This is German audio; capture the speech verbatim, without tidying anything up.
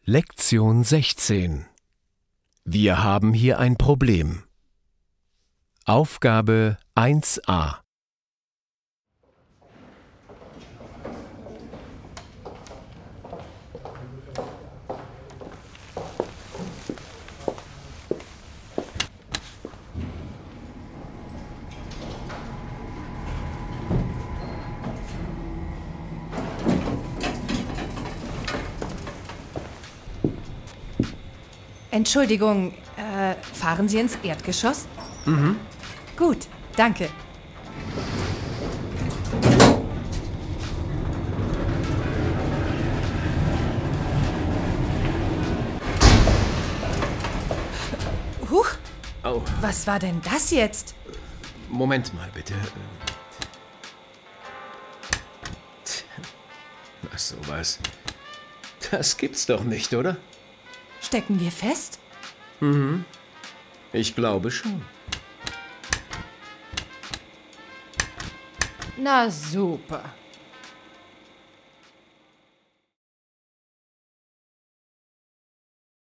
Lektion sechzehn. Wir haben hier ein Problem. Aufgabe eins a. Entschuldigung, äh, fahren Sie ins Erdgeschoss? Mhm. Gut, danke. Huch, Oh, was war denn das jetzt? Moment mal bitte. Was sowas? Das gibt's doch nicht, oder? Stecken wir fest? Mhm. Ich glaube schon. Na super.